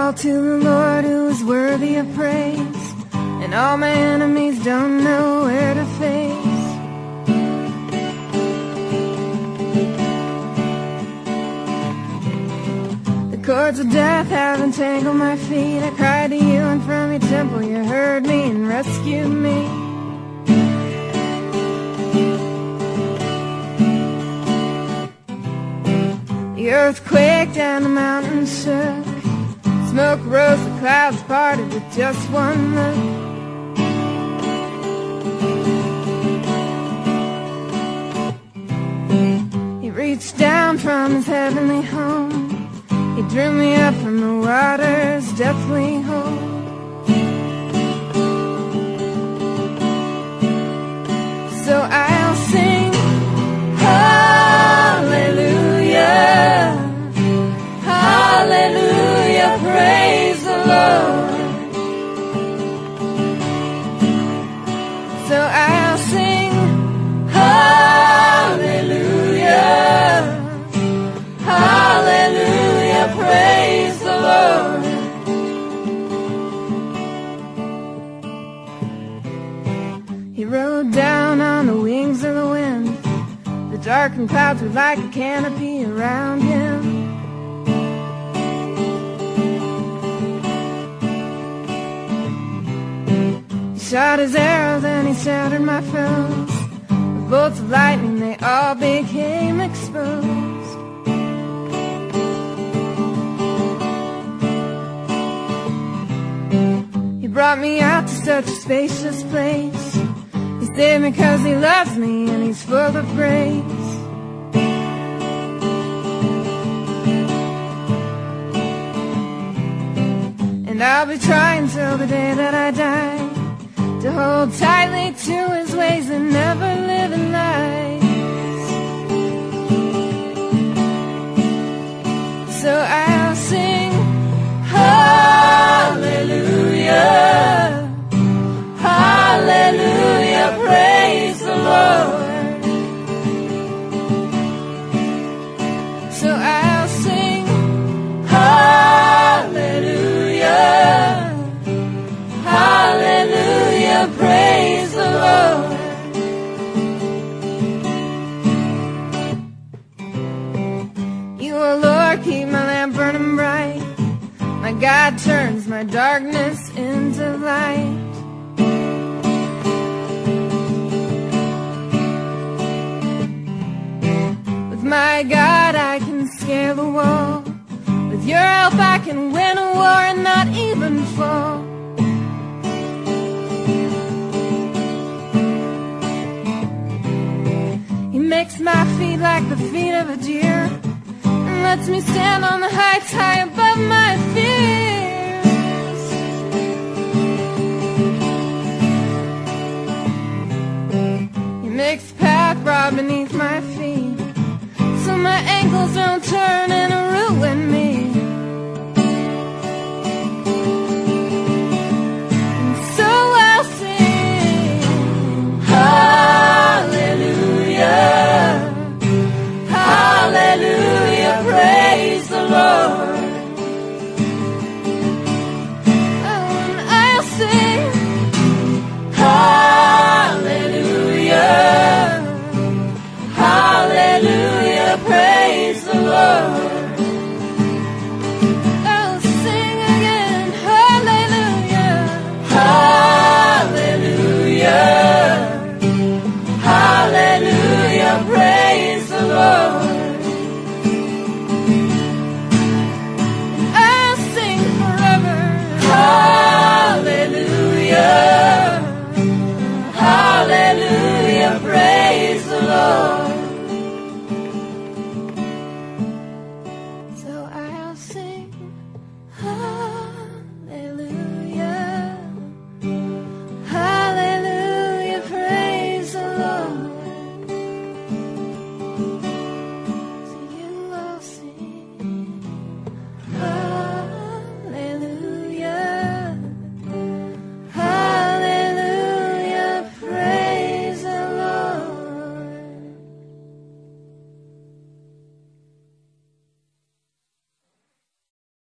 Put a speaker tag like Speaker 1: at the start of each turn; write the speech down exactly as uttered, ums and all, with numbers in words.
Speaker 1: all to the Lord who is worthy of praise, and all my enemies don't know where to face. The cords of death have entangled my feet. I cried to you, and from your temple you heard me and rescued me. The earth quaked and the mountains shook. Smoke rose, the clouds parted with just one look. He reached down from his heavenly home. He drew me up from the water's deathly hold. So I'll sing hallelujah, hallelujah, praise the Lord. So I'll sing hallelujah, hallelujah, praise the Lord. He rode down on the wings of the wind. The darkened clouds were like a canopy around him. He shot his arrows and he shattered my foes. With bolts of lightning they all became exposed. He brought me out to such a spacious place. He saved me cause he loves me and he's full of grace. And I'll be trying till the day that I die to hold tightly to his ways and never live in lies. So I'll sing hallelujah, hallelujah, praise the Lord. So I'll sing hallelujah, hallelujah, praise the Lord. You, O Lord, keep my lamp burning bright. My God turns my darkness into light. With my God I can scale the wall. With your help I can win a war and not even fall. He makes my feet like the feet of a deer and lets me stand on the heights high above my fears. He makes a path broad beneath my feet so my ankles don't turn